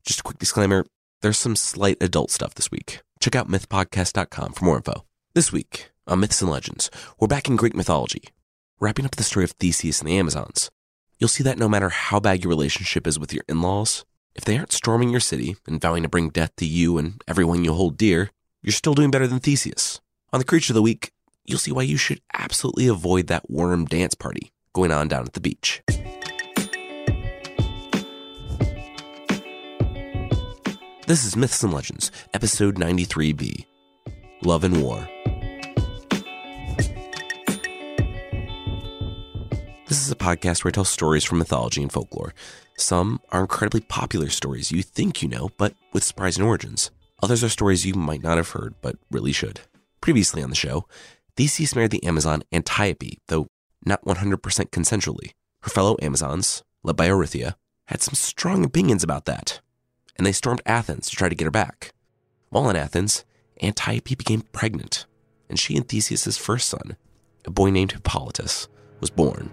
Just a quick disclaimer, there's some slight adult stuff this week. Check out mythpodcast.com for more info. This week, on Myths and Legends, we're back in Greek mythology, wrapping up the story of Theseus and the Amazons. You'll see that no matter how bad your relationship is with your in-laws, if they aren't storming your city and vowing to bring death to you and everyone you hold dear, you're still doing better than Theseus. On the Creature of the Week, you'll see why you should absolutely avoid that worm dance party going on down at the beach. This is Myths and Legends, episode 93B, Love and War. This is a podcast where I tell stories from mythology and folklore. Some are incredibly popular stories you think you know, but with surprising origins. Others are stories you might not have heard, but really should. Previously on the show, Theseus married the Amazon Antiope, though not 100% consensually. Her fellow Amazons, led by Orithyia, had some strong opinions about that, and they stormed Athens to try to get her back. While in Athens, Antiope became pregnant, and she and Theseus' first son, a boy named Hippolytus, was born.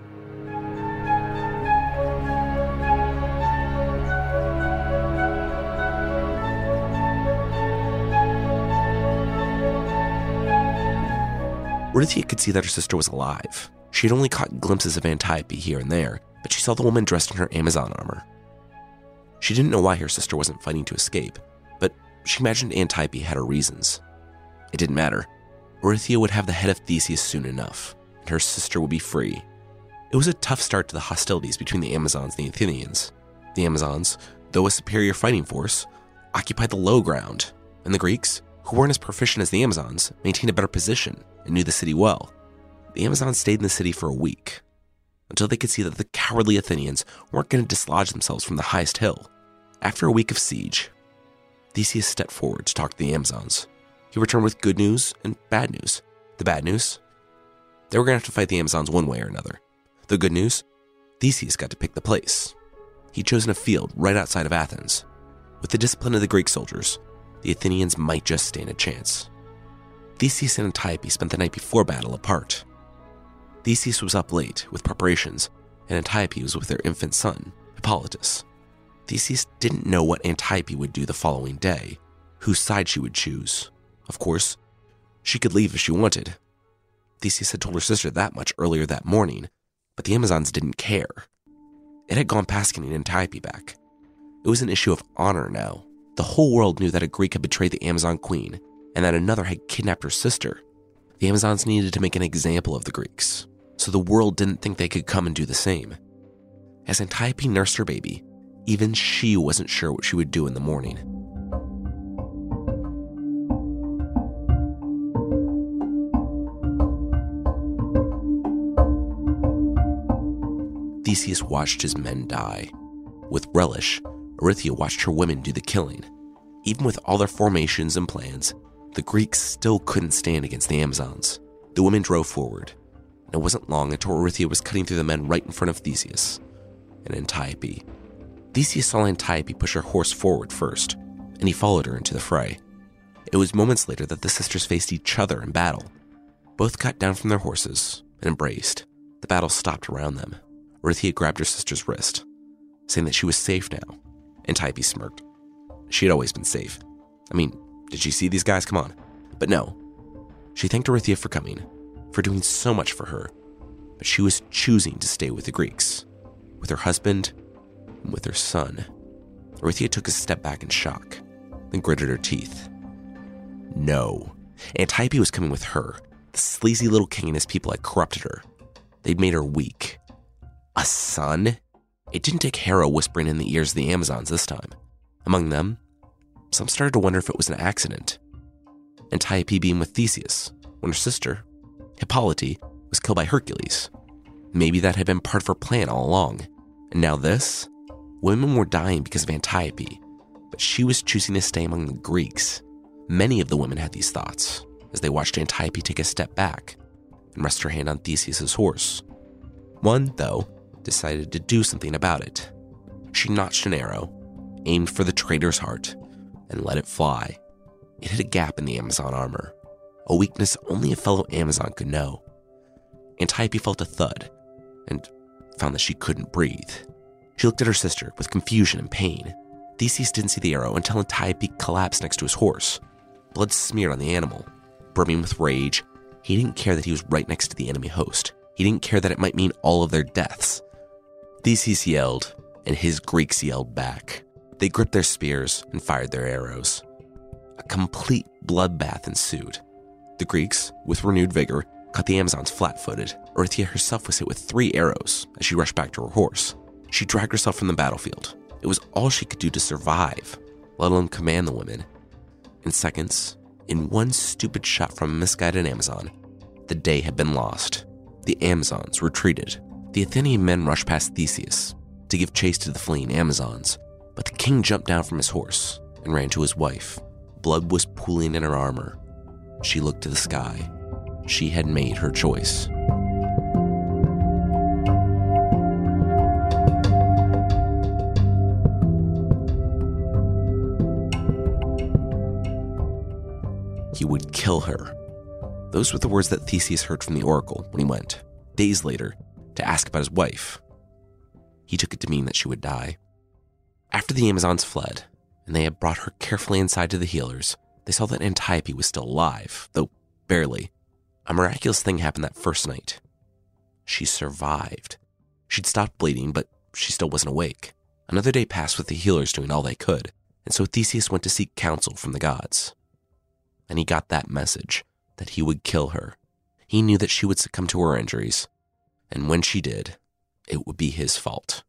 Orithyia could see that her sister was alive. She had only caught glimpses of Antiope here and there, but she saw the woman dressed in her Amazon armor. She didn't know why her sister wasn't fighting to escape, but she imagined Antiope had her reasons. It didn't matter. Orithyia would have the head of Theseus soon enough, and her sister would be free. It was a tough start to the hostilities between the Amazons and the Athenians. The Amazons, though a superior fighting force, occupied the low ground, and the Greeks, who weren't as proficient as the Amazons, maintained a better position and knew the city well. The Amazons stayed in the city for a week, until they could see that the cowardly Athenians weren't going to dislodge themselves from the highest hill. After a week of siege, Theseus stepped forward to talk to the Amazons. He returned with good news and bad news. The bad news? They were going to have to fight the Amazons one way or another. The good news? Theseus got to pick the place. He'd chosen a field right outside of Athens. With the discipline of the Greek soldiers, the Athenians might just stand a chance. Theseus and Antiope spent the night before battle apart. Theseus was up late with preparations, and Antiope was with their infant son, Hippolytus. Theseus didn't know what Antiope would do the following day, whose side she would choose. Of course, she could leave if she wanted. Theseus had told her sister that much earlier that morning, but the Amazons didn't care. It had gone past getting Antiope back. It was an issue of honor now. The whole world knew that a Greek had betrayed the Amazon queen, and that another had kidnapped her sister. The Amazons needed to make an example of the Greeks, so the world didn't think they could come and do the same. As Antiope nursed her baby, even she wasn't sure what she would do in the morning. Theseus watched his men die. With relish, Orithyia watched her women do the killing. Even with all their formations and plans, the Greeks still couldn't stand against the Amazons. The women drove forward, and it wasn't long until Orithyia was cutting through the men right in front of Theseus and Antiope. Theseus saw Antiope push her horse forward first, and he followed her into the fray. It was moments later that the sisters faced each other in battle. Both got down from their horses and embraced. The battle stopped around them. Orithyia grabbed her sister's wrist, saying that she was safe now. Antiope smirked. She had always been safe. I mean, did she see these guys? Come on. But no. She thanked Orithyia for coming, for doing so much for her, but she was choosing to stay with the Greeks, with her husband and with her son. Orithyia took a step back in shock, then gritted her teeth. No. Antiope was coming with her. The sleazy little king and his people had corrupted her. They'd made her weak. A son? It didn't take Hera whispering in the ears of the Amazons this time. Among them, some started to wonder if it was an accident. Antiope being with Theseus, when her sister, Hippolyte, was killed by Hercules. Maybe that had been part of her plan all along. And now this? Women were dying because of Antiope, but she was choosing to stay among the Greeks. Many of the women had these thoughts as they watched Antiope take a step back and rest her hand on Theseus' horse. One, though, decided to do something about it. She notched an arrow, aimed for the traitor's heart, and let it fly. It hit a gap in the Amazon armor, a weakness only a fellow Amazon could know. Antiope felt a thud and found that she couldn't breathe. She looked at her sister with confusion and pain. Theseus didn't see the arrow until Antiope collapsed next to his horse. Blood smeared on the animal. Brimming with rage, he didn't care that he was right next to the enemy host. He didn't care that it might mean all of their deaths. Theseus yelled, and his Greeks yelled back. They gripped their spears and fired their arrows. A complete bloodbath ensued. The Greeks, with renewed vigor, caught the Amazons flat-footed. Orithyia herself was hit with 3 arrows as she rushed back to her horse. She dragged herself from the battlefield. It was all she could do to survive, let alone command the women. In seconds, in one stupid shot from a misguided Amazon, the day had been lost. The Amazons retreated. The Athenian men rushed past Theseus to give chase to the fleeing Amazons, but the king jumped down from his horse and ran to his wife. Blood was pooling in her armor. She looked to the sky. She had made her choice. He would kill her. Those were the words that Theseus heard from the oracle when he went, days later, to ask about his wife. He took it to mean that she would die. After the Amazons fled, and they had brought her carefully inside to the healers, they saw that Antiope was still alive, though barely. A miraculous thing happened that first night. She survived. She'd stopped bleeding, but she still wasn't awake. Another day passed with the healers doing all they could, and so Theseus went to seek counsel from the gods. And he got that message, that he would kill her. He knew that she would succumb to her injuries, and when she did, it would be his fault.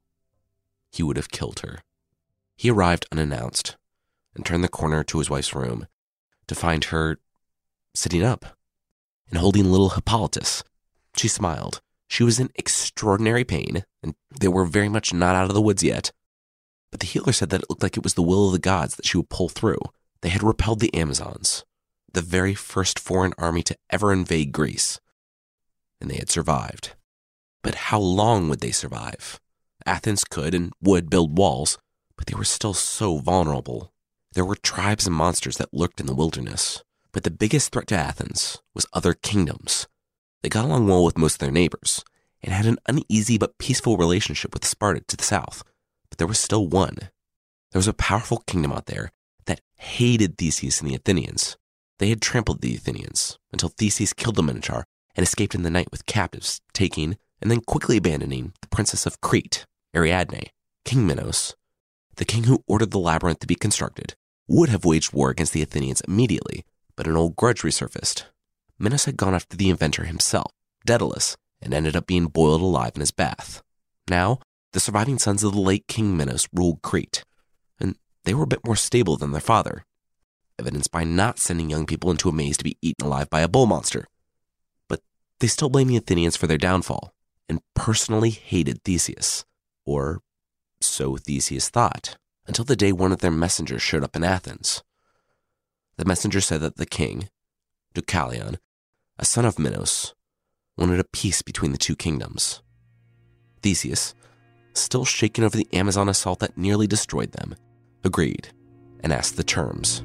He would have killed her. He arrived unannounced and turned the corner to his wife's room to find her sitting up and holding little Hippolytus. She smiled. She was in extraordinary pain, and they were very much not out of the woods yet. But the healer said that it looked like it was the will of the gods that she would pull through. They had repelled the Amazons, the very first foreign army to ever invade Greece, and they had survived. But how long would they survive? Athens could and would build walls, but they were still so vulnerable. There were tribes and monsters that lurked in the wilderness, but the biggest threat to Athens was other kingdoms. They got along well with most of their neighbors, and had an uneasy but peaceful relationship with Sparta to the south, but there was still one. There was a powerful kingdom out there that hated Theseus and the Athenians. They had trampled the Athenians until Theseus killed the Minotaur and escaped in the night with captives, taking and then quickly abandoning the princess of Crete, Ariadne. King Minos, the king who ordered the labyrinth to be constructed, would have waged war against the Athenians immediately, but an old grudge resurfaced. Minos had gone after the inventor himself, Daedalus, and ended up being boiled alive in his bath. Now, the surviving sons of the late King Minos ruled Crete, and they were a bit more stable than their father, evidenced by not sending young people into a maze to be eaten alive by a bull monster. But they still blamed the Athenians for their downfall, and personally hated Theseus, or so Theseus thought, until the day one of their messengers showed up in Athens. The messenger said that the king, Deucalion, a son of Minos, wanted a peace between the two kingdoms. Theseus, still shaken over the Amazon assault that nearly destroyed them, agreed and asked the terms.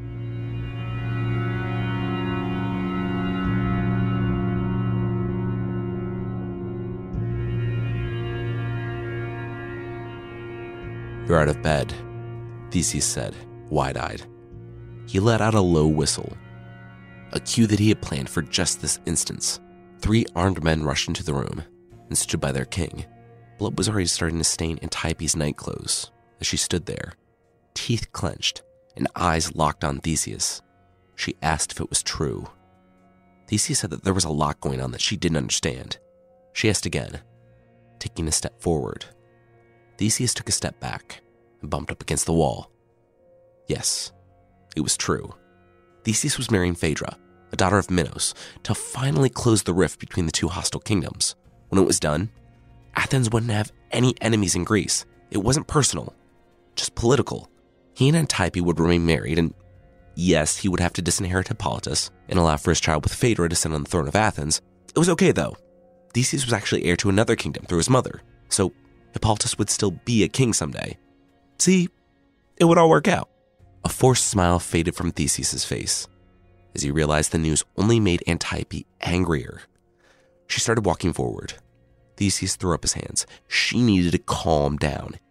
"You're out of bed," Theseus said, wide-eyed. He let out a low whistle, a cue that he had planned for just this instance. 3 armed men rushed into the room and stood by their king. Blood was already starting to stain Antiope's nightclothes as she stood there, teeth clenched and eyes locked on Theseus. She asked if it was true. Theseus said that there was a lot going on that she didn't understand. She asked again, taking a step forward. Theseus took a step back and bumped up against the wall. Yes, it was true. Theseus was marrying Phaedra, a daughter of Minos, to finally close the rift between the two hostile kingdoms. When it was done, Athens wouldn't have any enemies in Greece. It wasn't personal, just political. He and Antiope would remain married, and yes, he would have to disinherit Hippolytus and allow for his child with Phaedra to sit on the throne of Athens. It was okay, though. Theseus was actually heir to another kingdom through his mother, so Hippolytus would still be a king someday. See, it would all work out. A forced smile faded from Theseus's face as he realized the news only made Antiope angrier. She started walking forward. Theseus threw up his hands. She needed to calm down.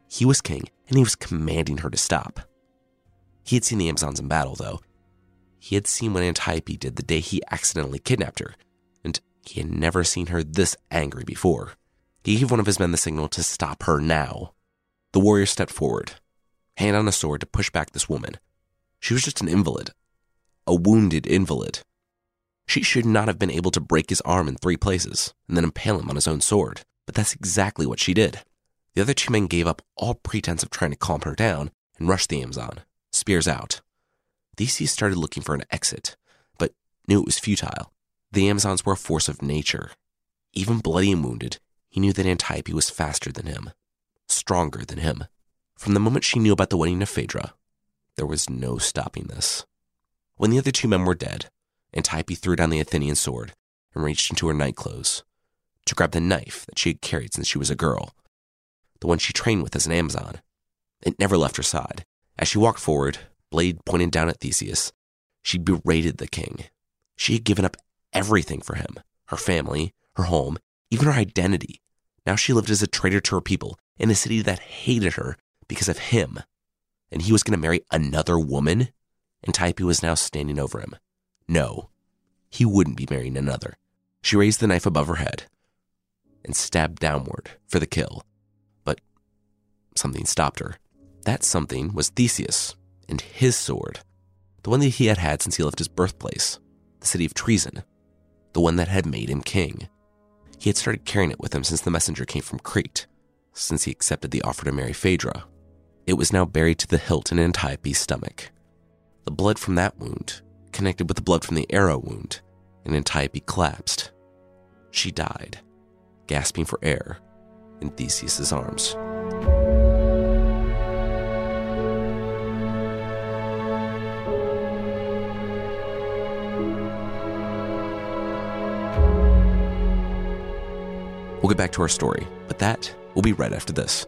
He was king, and he was commanding her to stop. He had seen the Amazons in battle, though. He had seen what Antiope did the day he accidentally kidnapped her, and he had never seen her this angry before. He gave one of his men the signal to stop her now. The warrior stepped forward, hand on a sword to push back this woman. She was just an invalid, a wounded invalid. She should not have been able to break his arm in 3 places and then impale him on his own sword, but that's exactly what she did. The other 2 men gave up all pretense of trying to calm her down and rushed the Amazon, spears out. Theseus started looking for an exit, but knew it was futile. The Amazons were a force of nature. Even bloody and wounded, he knew that Antiope was faster than him, stronger than him. From the moment she knew about the wedding of Phaedra, there was no stopping this. When the other 2 men were dead, Antiope threw down the Athenian sword and reached into her nightclothes to grab the knife that she had carried since she was a girl, the one she trained with as an Amazon. It never left her side. As she walked forward, blade pointed down at Theseus, she berated the king. She had given up everything for him, her family, her home, even her identity. Now she lived as a traitor to her people in a city that hated her because of him. And he was going to marry another woman? Antiope was now standing over him. No, he wouldn't be marrying another. She raised the knife above her head and stabbed downward for the kill. But something stopped her. That something was Theseus and his sword, the one that he had had since he left his birthplace, the city of Troezen, the one that had made him king. He had started carrying it with him since the messenger came from Crete, since he accepted the offer to marry Phaedra. It was now buried to the hilt in Antiope's stomach. The blood from that wound connected with the blood from the arrow wound, and Antiope collapsed. She died, gasping for air, in Theseus's arms. We'll get back to our story, but that will be right after this.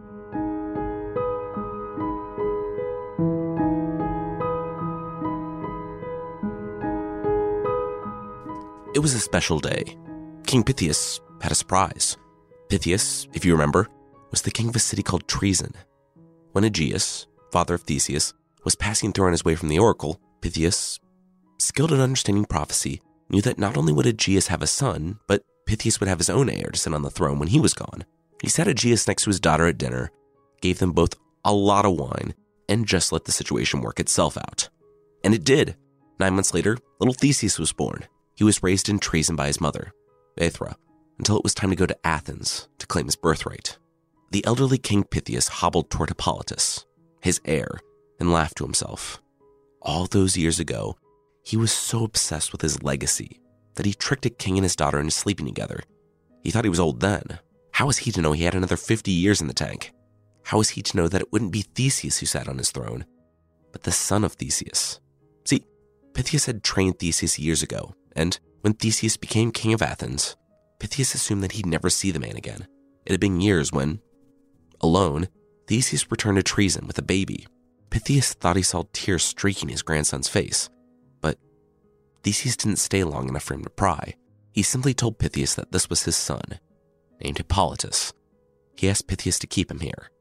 It was a special day. King Pythias had a surprise. Pythias, if you remember, was the king of a city called Troezen. When Aegeus, father of Theseus, was passing through on his way from the oracle, Pythias, skilled in understanding prophecy, knew that not only would Aegeus have a son, but Pythias would have his own heir to sit on the throne when he was gone. He sat Aegeus next to his daughter at dinner, gave them both a lot of wine, and just let the situation work itself out. And it did. 9 months later, little Theseus was born. He was raised in Troezen by his mother, Aethra, until it was time to go to Athens to claim his birthright. The elderly King Pythias hobbled toward Hippolytus, his heir, and laughed to himself. All those years ago, he was so obsessed with his legacy that he tricked a king and his daughter into sleeping together. He thought he was old then. How was he to know he had another 50 years in the tank? How was he to know that it wouldn't be Theseus who sat on his throne, but the son of Theseus? See, Pythias had trained Theseus years ago, and when Theseus became king of Athens, Pythias assumed that he'd never see the man again. It had been years when, alone, Theseus returned to Troezen with a baby. Pythias thought he saw tears streaking his grandson's face, but Theseus didn't stay long enough for him to pry. He simply told Pythias that this was his son, named Hippolytus. He asked Pythias to keep him here,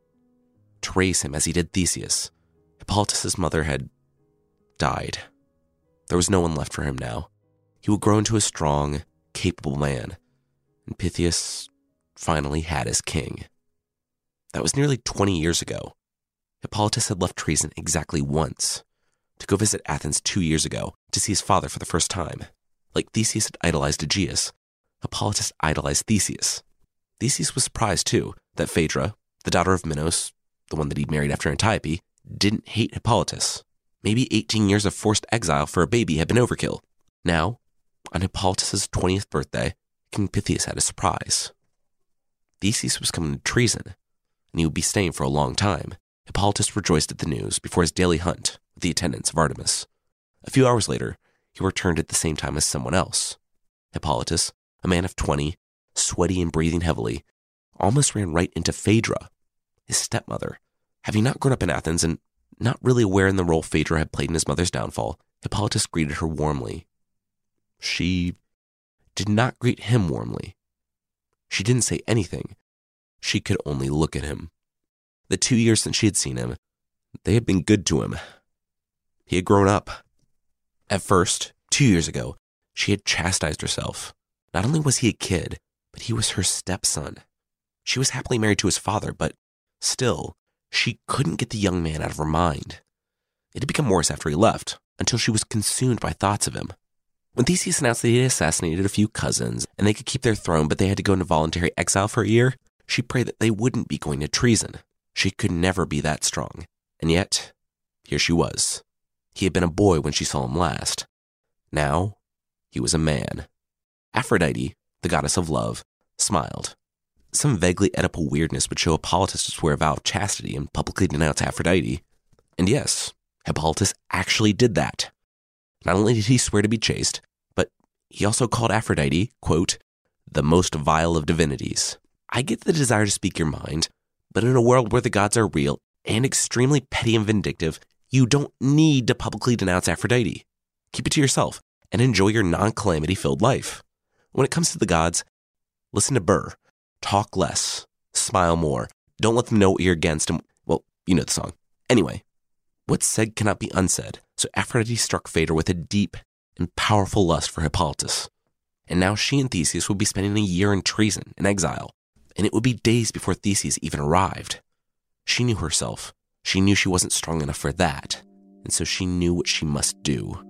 to raise him as he did Theseus. Hippolytus's mother had died. There was no one left for him now. He would grow into a strong, capable man, and Pythias finally had his king. That was nearly 20 years ago. Hippolytus had left Troezen exactly once, to go visit Athens 2 years ago to see his father for the first time. Like Theseus had idolized Aegeus, Hippolytus idolized Theseus. Theseus was surprised, too, that Phaedra, the daughter of Minos, the one that he'd married after Antiope, didn't hate Hippolytus. Maybe 18 years of forced exile for a baby had been overkill. Now, on Hippolytus's 20th birthday, King Pythias had a surprise. Theseus was coming to Troezen, and he would be staying for a long time. Hippolytus rejoiced at the news before his daily hunt with the attendants of Artemis. A few hours later, he returned at the same time as someone else. Hippolytus, a man of 20, sweaty and breathing heavily, almost ran right into Phaedra, his stepmother. Having not grown up in Athens and not really aware in the role Phaedra had played in his mother's downfall, Hippolytus greeted her warmly. She did not greet him warmly. She didn't say anything. She could only look at him. The 2 years since she had seen him, they had been good to him. He had grown up. At first, 2 years ago, she had chastised herself. Not only was he a kid, but he was her stepson. She was happily married to his father, but still, she couldn't get the young man out of her mind. It had become worse after he left, until she was consumed by thoughts of him. When Theseus announced that he had assassinated a few cousins, and they could keep their throne, but they had to go into voluntary exile for a year, she prayed that they wouldn't be going to treason. She could never be that strong. And yet, here she was. He had been a boy when she saw him last. Now, he was a man. Aphrodite, the goddess of love, smiled. Some vaguely Oedipal weirdness would show Hippolytus to swear a vow of chastity and publicly denounce Aphrodite. And yes, Hippolytus actually did that. Not only did he swear to be chaste, but he also called Aphrodite, quote, the most vile of divinities. I get the desire to speak your mind, but in a world where the gods are real and extremely petty and vindictive, you don't need to publicly denounce Aphrodite. Keep it to yourself and enjoy your non-calamity-filled life. When it comes to the gods, listen to Burr. Talk less. Smile more. Don't let them know what you're against. And, well, you know the song. Anyway, what's said cannot be unsaid, so Aphrodite struck Phaedra with a deep and powerful lust for Hippolytus. And now she and Theseus would be spending a year in treason, in exile, and it would be days before Theseus even arrived. She knew herself. She knew she wasn't strong enough for that, and so she knew what she must do.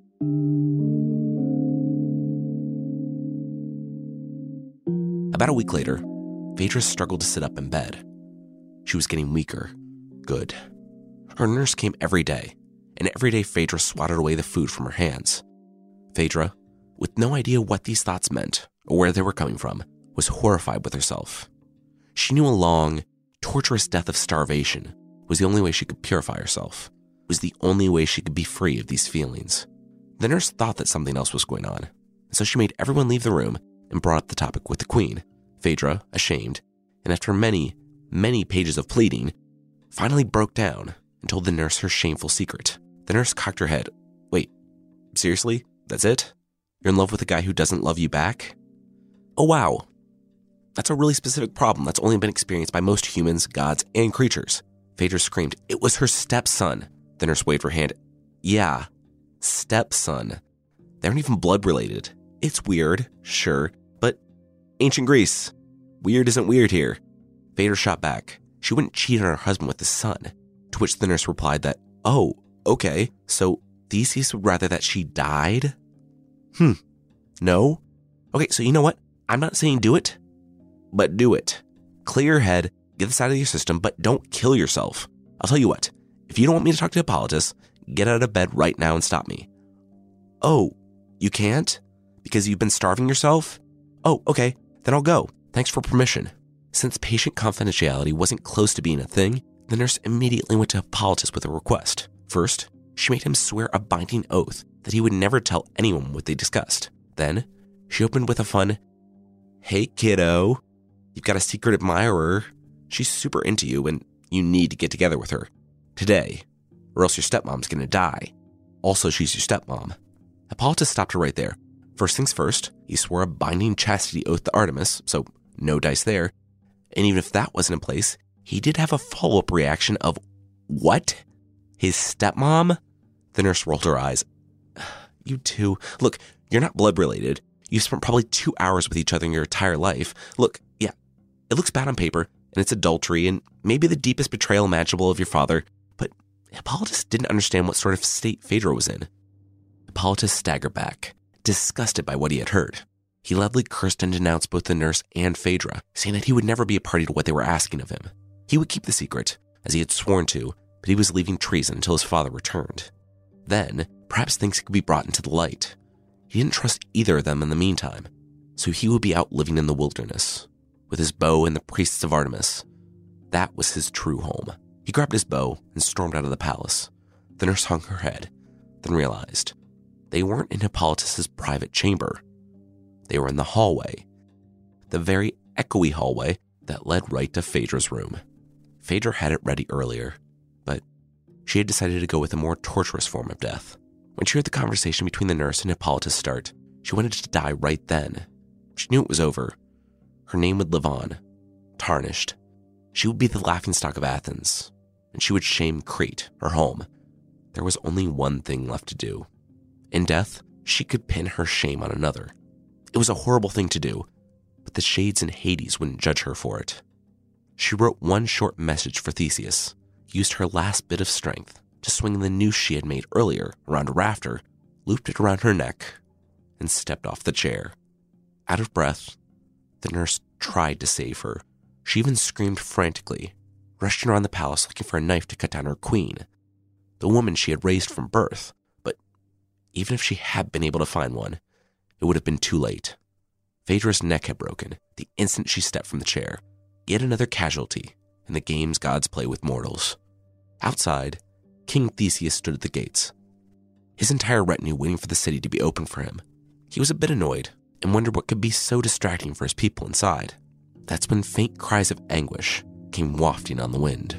About a week later, Phaedra struggled to sit up in bed. She was getting weaker. Good. Her nurse came every day, and every day Phaedra swatted away the food from her hands. Phaedra, with no idea what these thoughts meant or where they were coming from, was horrified with herself. She knew a long, torturous death of starvation was the only way she could purify herself, was the only way she could be free of these feelings. The nurse thought that something else was going on, and so she made everyone leave the room and brought up the topic with the queen. Phaedra, ashamed, and after many, many pages of pleading, finally broke down and told the nurse her shameful secret. The nurse cocked her head. Wait, seriously? That's it? You're in love with a guy who doesn't love you back? Oh wow. That's a really specific problem that's only been experienced by most humans, gods, and creatures. Phaedra screamed. It was her stepson. The nurse waved her hand. Yeah, stepson. They aren't even blood related. It's weird, sure, but ancient Greece. Weird isn't weird here. Phaedra shot back. She wouldn't cheat on her husband with his son, to which the nurse replied that, oh, okay, so Theseus would rather that she died? No? Okay, so you know what? I'm not saying do it, but do it. Clear your head, get this out of your system, but don't kill yourself. I'll tell you what, if you don't want me to talk to Hippolytus, get out of bed right now and stop me. Oh, you can't? Because you've been starving yourself? Oh, okay, then I'll go. Thanks for permission. Since patient confidentiality wasn't close to being a thing, the nurse immediately went to Hippolytus with a request. First, she made him swear a binding oath that he would never tell anyone what they discussed. Then, she opened with a fun, hey kiddo, you've got a secret admirer. She's super into you and you need to get together with her. Today, or else your stepmom's gonna die. Also, she's your stepmom. Hippolytus stopped her right there. First things first, he swore a binding chastity oath to Artemis, so no dice there. And even if that wasn't in place, he did have a follow-up reaction of, what? His stepmom? The nurse rolled her eyes. You two, look, you're not blood related. You've spent probably 2 hours with each other in your entire life. Look, yeah, it looks bad on paper, and it's adultery, and maybe the deepest betrayal imaginable of your father, but Hippolytus didn't understand what sort of state Phaedra was in. Hippolytus staggered back, disgusted by what he had heard. He loudly cursed and denounced both the nurse and Phaedra, saying that he would never be a party to what they were asking of him. He would keep the secret, as he had sworn to, but he was leaving treason until his father returned. Then, perhaps things could be brought into the light. He didn't trust either of them in the meantime, so he would be out living in the wilderness, with his bow and the priests of Artemis. That was his true home. He grabbed his bow and stormed out of the palace. The nurse hung her head, then realized they weren't in Hippolytus's private chamber. They were in the hallway, the very echoey hallway that led right to Phaedra's room. Phaedra had it ready earlier, but she had decided to go with a more torturous form of death. When she heard the conversation between the nurse and Hippolytus start, she wanted to die right then. She knew it was over. Her name would live on, tarnished, She would be the laughingstock of Athens, and she would shame Crete, her home. There was only one thing left to do. In death, she could pin her shame on another. It was a horrible thing to do, but the shades in Hades wouldn't judge her for it. She wrote one short message for Theseus, used her last bit of strength to swing the noose she had made earlier around a rafter, looped it around her neck, and stepped off the chair. Out of breath, the nurse tried to save her. She even screamed frantically, rushing around the palace looking for a knife to cut down her queen, the woman she had raised from birth. But even if she had been able to find one, it would have been too late. Phaedra's neck had broken the instant she stepped from the chair. Yet another casualty in the games gods play with mortals. Outside, King Theseus stood at the gates, his entire retinue waiting for the city to be open for him. He was a bit annoyed and wondered what could be so distracting for his people inside. That's when faint cries of anguish came wafting on the wind.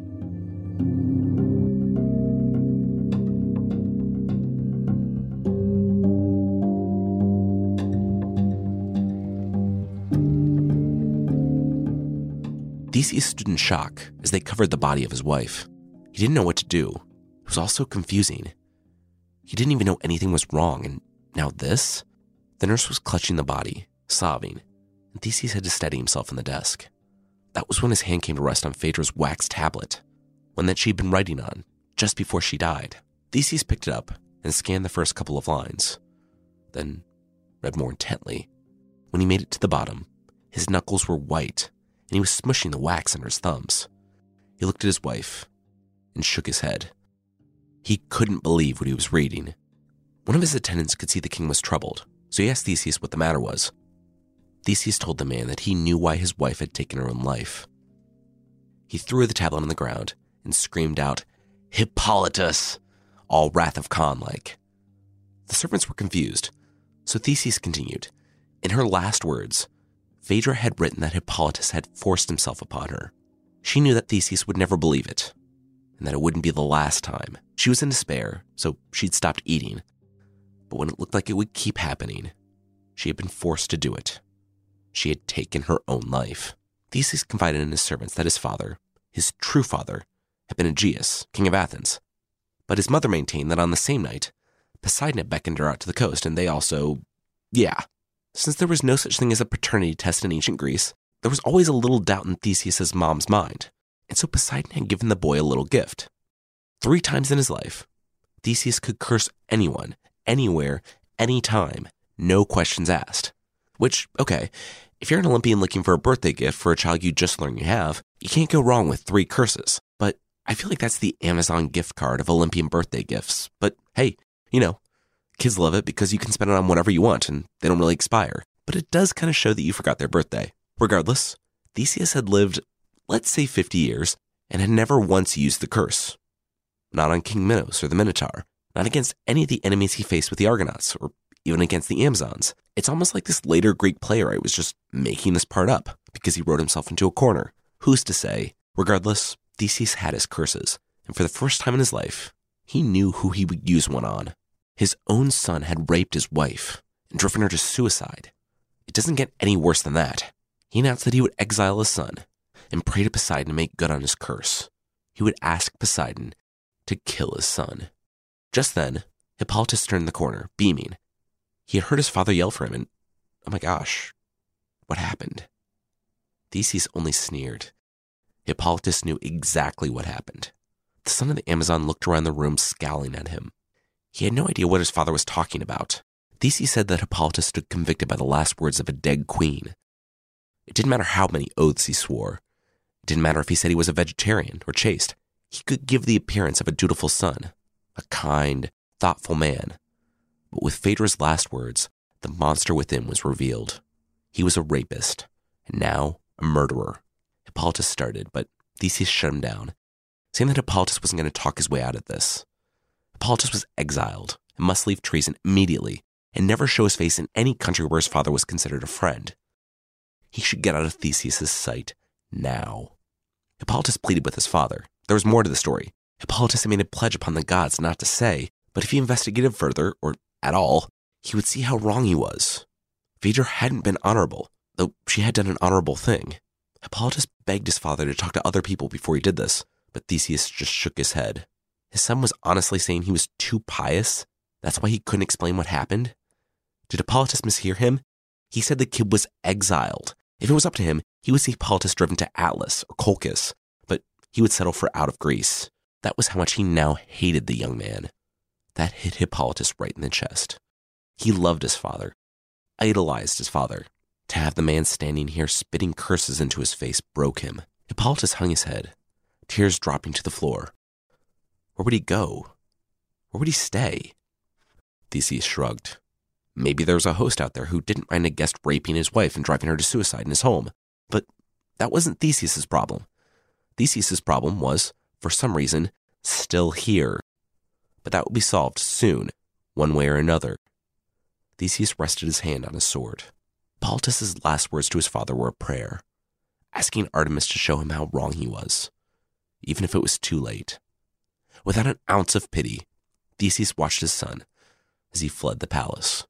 Theseus stood in shock as they covered the body of his wife. He didn't know what to do. It was all so confusing. He didn't even know anything was wrong, and now this? The nurse was clutching the body, sobbing, and Theseus had to steady himself on the desk. That was when his hand came to rest on Phaedra's wax tablet, one that she'd been writing on just before she died. Theseus picked it up and scanned the first couple of lines, then read more intently. When he made it to the bottom, his knuckles were white, and he was smushing the wax under his thumbs. He looked at his wife and shook his head. He couldn't believe what he was reading. One of his attendants could see the king was troubled, so he asked Theseus what the matter was. Theseus told the man that he knew why his wife had taken her own life. He threw the tablet on the ground and screamed out, "Hippolytus!" all Wrath of Khan-like. The servants were confused, so Theseus continued. In her last words, Phaedra had written that Hippolytus had forced himself upon her. She knew that Theseus would never believe it, and that it wouldn't be the last time. She was in despair, so she'd stopped eating. But when it looked like it would keep happening, she had been forced to do it. She had taken her own life. Theseus confided in his servants that his father, his true father, had been Aegeus, king of Athens. But his mother maintained that on the same night, Poseidon had beckoned her out to the coast, and they also, Since there was no such thing as a paternity test in ancient Greece, there was always a little doubt in Theseus' mom's mind, and so Poseidon had given the boy a little gift. 3 times in his life, Theseus could curse anyone, anywhere, anytime, no questions asked. Which, okay, if you're an Olympian looking for a birthday gift for a child you just learned you have, you can't go wrong with 3 curses. But I feel like that's the Amazon gift card of Olympian birthday gifts. But hey, kids love it because you can spend it on whatever you want and they don't really expire. But it does kind of show that you forgot their birthday. Regardless, Theseus had lived, let's say 50 years, and had never once used the curse. Not on King Minos or the Minotaur, not against any of the enemies he faced with the Argonauts, or even against the Amazons. It's almost like this later Greek playwright was just making this part up because he wrote himself into a corner. Who's to say? Regardless, Theseus had his curses, and for the first time in his life, he knew who he would use one on. His own son had raped his wife and driven her to suicide. It doesn't get any worse than that. He announced that he would exile his son and pray to Poseidon to make good on his curse. He would ask Poseidon to kill his son. Just then, Hippolytus turned the corner, beaming. He had heard his father yell for him, and oh my gosh, what happened? Theseus only sneered. Hippolytus knew exactly what happened. The son of the Amazon looked around the room, scowling at him. He had no idea what his father was talking about. Theseus said that Hippolytus stood convicted by the last words of a dead queen. It didn't matter how many oaths he swore. It didn't matter if he said he was a vegetarian or chaste. He could give the appearance of a dutiful son, a kind, thoughtful man. But with Phaedra's last words, the monster within was revealed. He was a rapist, and now a murderer. Hippolytus started, but Theseus shut him down, saying that Hippolytus wasn't going to talk his way out of this. Hippolytus was exiled and must leave Troezen immediately and never show his face in any country where his father was considered a friend. He should get out of Theseus' sight now. Hippolytus pleaded with his father. There was more to the story. Hippolytus had made a pledge upon the gods not to say, but if he investigated further, or at all, he would see how wrong he was. Phaedra hadn't been honorable, though she had done an honorable thing. Hippolytus begged his father to talk to other people before he did this, but Theseus just shook his head. His son was honestly saying he was too pious. That's why he couldn't explain what happened. Did Hippolytus mishear him? He said the kid was exiled. If it was up to him, he would see Hippolytus driven to Atlas or Colchis, but he would settle for out of Greece. That was how much he now hated the young man. That hit Hippolytus right in the chest. He loved his father, idolized his father. To have the man standing here spitting curses into his face broke him. Hippolytus hung his head, tears dropping to the floor. Where would he go? Where would he stay? Theseus shrugged. Maybe there was a host out there who didn't mind a guest raping his wife and driving her to suicide in his home. But that wasn't Theseus's problem. Theseus's problem was, for some reason, still here. But that would be solved soon, one way or another. Theseus rested his hand on his sword. Hippolytus' last words to his father were a prayer, asking Artemis to show him how wrong he was, even if it was too late. Without an ounce of pity, Theseus watched his son as he fled the palace.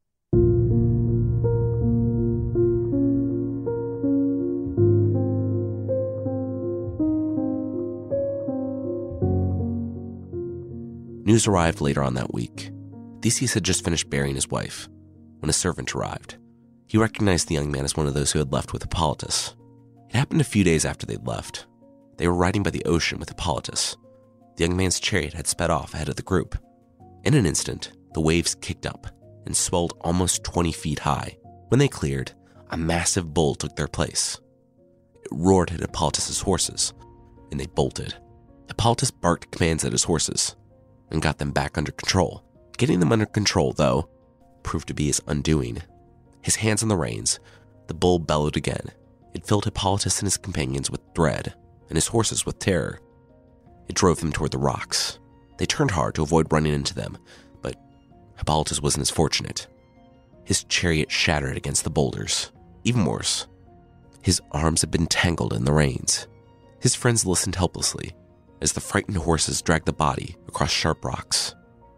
News arrived later on that week. Theseus had just finished burying his wife when a servant arrived. He recognized the young man as one of those who had left with Hippolytus. It happened a few days after they'd left. They were riding by the ocean with Hippolytus. The young man's chariot had sped off ahead of the group. In an instant, the waves kicked up and swelled almost 20 feet high. When they cleared, a massive bull took their place. It roared at Hippolytus' horses, and they bolted. Hippolytus barked commands at his horses and got them back under control. Getting them under control, though, proved to be his undoing. His hands on the reins, the bull bellowed again. It filled Hippolytus and his companions with dread, and his horses with terror. It drove them toward the rocks. They turned hard to avoid running into them, but Hippolytus wasn't as fortunate. His chariot shattered against the boulders. Even worse, his arms had been tangled in the reins. His friends listened helplessly as the frightened horses dragged the body across sharp rocks.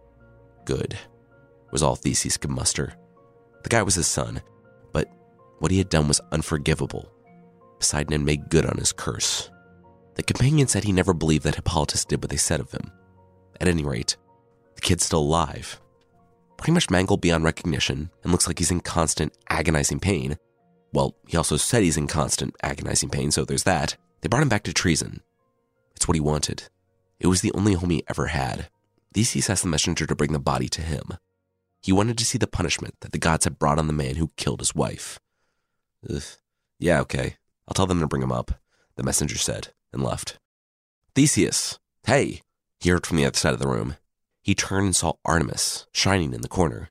Good, was all Theseus could muster. The guy was his son, but what he had done was unforgivable. Poseidon had made good on his curse. The companion said he never believed that Hippolytus did what they said of him. At any rate, the kid's still alive. Pretty much mangled beyond recognition and looks like he's in constant, agonizing pain. Well, he also said he's in constant, agonizing pain, so there's that. They brought him back to Troezen. It's what he wanted. It was the only home he ever had. Theseus asked the messenger to bring the body to him. He wanted to see the punishment that the gods had brought on the man who killed his wife. Ugh. Yeah, okay. I'll tell them to bring him up, the messenger said, and left. Theseus! Hey! He heard from the other side of the room. He turned and saw Artemis, shining in the corner.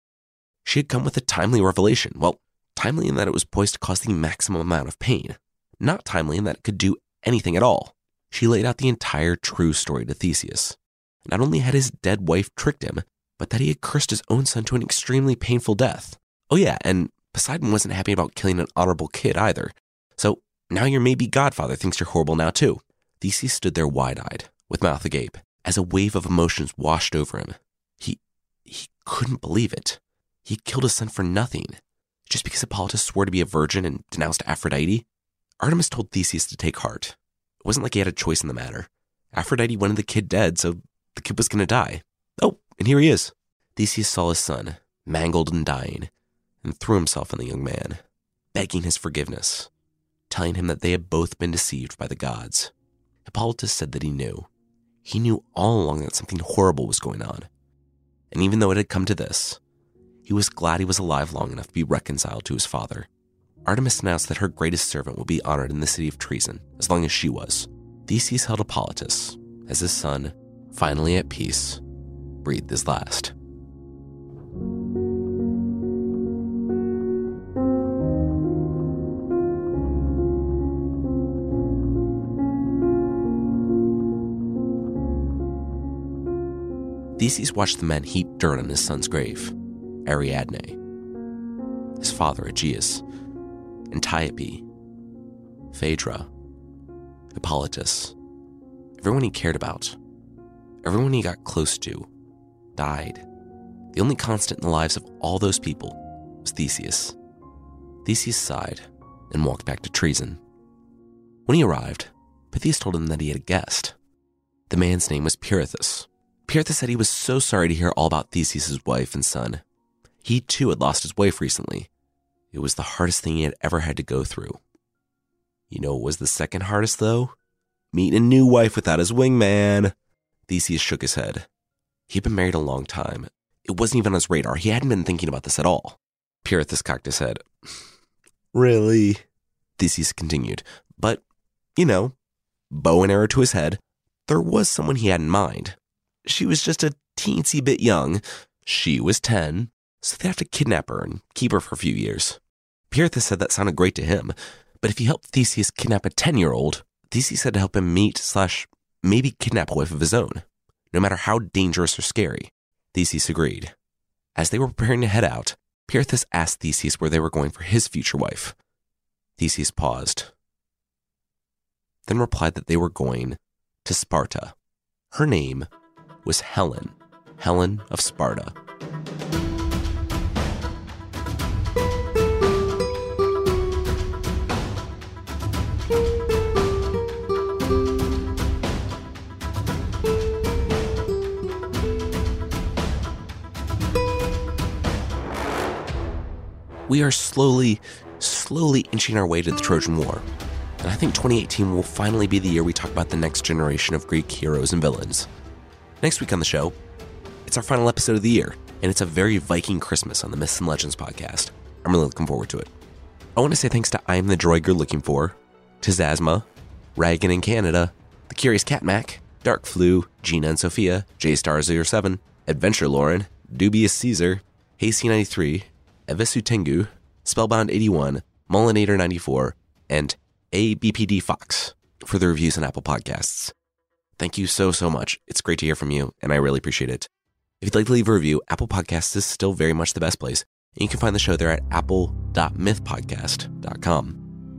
She had come with a timely revelation. Well, timely in that it was poised to cause the maximum amount of pain. Not timely in that it could do anything at all. She laid out the entire true story to Theseus. Not only had his dead wife tricked him, but that he had cursed his own son to an extremely painful death. Oh yeah, and Poseidon wasn't happy about killing an honorable kid either. So now your maybe godfather thinks you're horrible now too. Theseus stood there wide-eyed, with mouth agape, as a wave of emotions washed over him. He couldn't believe it. He killed his son for nothing, just because Hippolytus swore to be a virgin and denounced Aphrodite. Artemis told Theseus to take heart. It wasn't like he had a choice in the matter. Aphrodite wanted the kid dead, so the kid was going to die. Oh, and here he is. Theseus saw his son, mangled and dying, and threw himself on the young man, begging his forgiveness, telling him that they had both been deceived by the gods. Hippolytus said that he knew. He knew all along that something horrible was going on. And even though it had come to this, he was glad he was alive long enough to be reconciled to his father. Artemis announced that her greatest servant would be honored in the city of Troezen, as long as she was. Theseus held Hippolytus, as his son, finally at peace, breathed his last. Theseus watched the men heap dirt on his son's grave, Ariadne, his father Aegeus, Antiope, Phaedra, Hippolytus. Everyone he cared about, everyone he got close to, died. The only constant in the lives of all those people was Theseus. Theseus sighed and walked back to Troezen. When he arrived, Pythias told him that he had a guest. The man's name was Pirithous. Pirithous said he was so sorry to hear all about Theseus' wife and son. He too had lost his wife recently. It was the hardest thing he had ever had to go through. You know what was the second hardest, though? Meeting a new wife without his wingman. Theseus shook his head. He'd been married a long time. It wasn't even on his radar. He hadn't been thinking about this at all. Pirithous cocked his head. Really? Theseus continued. But, bow and arrow to his head, there was someone he had in mind. She was just a teensy bit young. She was 10, so they'd have to kidnap her and keep her for a few years. Pirithous said that sounded great to him, but if he helped Theseus kidnap a 10-year-old, Theseus had to help him meet/maybe kidnap a wife of his own, no matter how dangerous or scary. Theseus agreed. As they were preparing to head out, Pirithous asked Theseus where they were going for his future wife. Theseus paused, then replied that they were going to Sparta. Her name was Helen of Sparta. We are slowly inching our way to the Trojan War. And I think 2018 will finally be the year we talk about the next generation of Greek heroes and villains. Next week on the show, it's our final episode of the year, and it's a very Viking Christmas on the Myths and Legends podcast. I'm really looking forward to it. I want to say thanks to I Am the Droid You're Looking For, to Zazma, Ragan in Canada, The Curious Cat Mac, Dark Flu, Gina and Sophia, JStar07, Adventure Lauren, Dubious Caesar, Hasty93, Evesu Tengu, Spellbound81, Mullinator94, and ABPD Fox for the reviews on Apple Podcasts. Thank you so much. It's great to hear from you, and I really appreciate it. If you'd like to leave a review, Apple Podcasts is still very much the best place, and you can find the show there at apple.mythpodcast.com.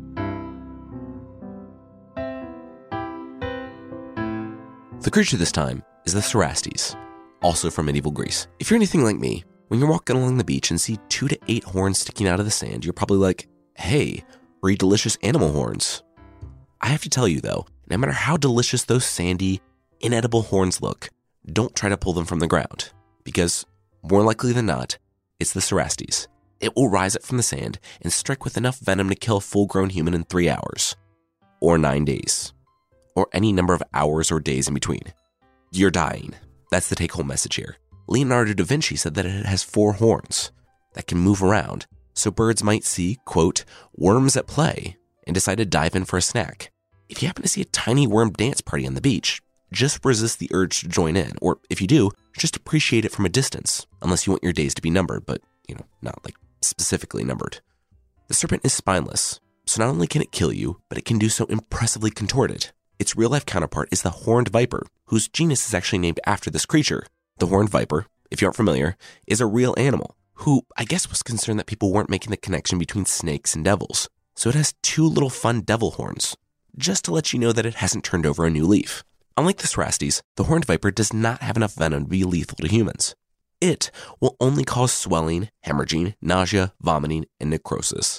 The creature this time is the Cerastes, also from medieval Greece. If you're anything like me, when you're walking along the beach and see 2 to 8 horns sticking out of the sand, you're probably like, hey, free delicious animal horns. I have to tell you though, no matter how delicious those sandy, inedible horns look, don't try to pull them from the ground, because more likely than not, it's the Cerastes. It will rise up from the sand and strike with enough venom to kill a full-grown human in 3 hours, or 9 days, or any number of hours or days in between. You're dying. That's the take-home message here. Leonardo da Vinci said that it has 4 horns that can move around, so birds might see, quote, worms at play and decide to dive in for a snack. If you happen to see a tiny worm dance party on the beach, just resist the urge to join in, or if you do, just appreciate it from a distance, unless you want your days to be numbered, but, not like specifically numbered. The serpent is spineless, so not only can it kill you, but it can do so impressively contorted. Its real-life counterpart is the horned viper, whose genus is actually named after this creature. The horned viper, if you aren't familiar, is a real animal, who I guess was concerned that people weren't making the connection between snakes and devils. So it has 2 little fun devil horns, just to let you know that it hasn't turned over a new leaf. Unlike the Cerastes, the horned viper does not have enough venom to be lethal to humans. It will only cause swelling, hemorrhaging, nausea, vomiting, and necrosis.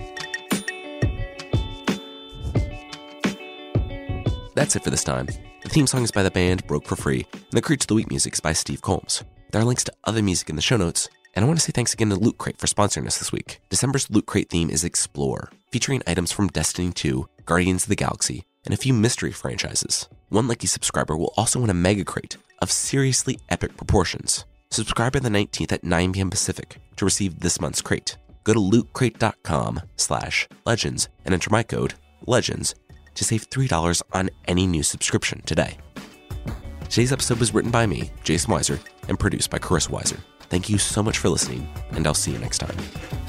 That's it for this time. The theme song is by the band Broke for Free, and the Creature of the Week music is by Steve Combs. There are links to other music in the show notes, and I want to say thanks again to Loot Crate for sponsoring us this week. December's Loot Crate theme is Explore, featuring items from Destiny 2, Guardians of the Galaxy, and a few mystery franchises. One lucky subscriber will also win a Mega Crate of seriously epic proportions. Subscribe by the 19th at 9 p.m. Pacific to receive this month's crate. Go to lootcrate.com/legends and enter my code, LEGENDS, to save $3 on any new subscription today. Today's episode was written by me, Jason Weiser, and produced by Carissa Weiser. Thank you so much for listening, and I'll see you next time.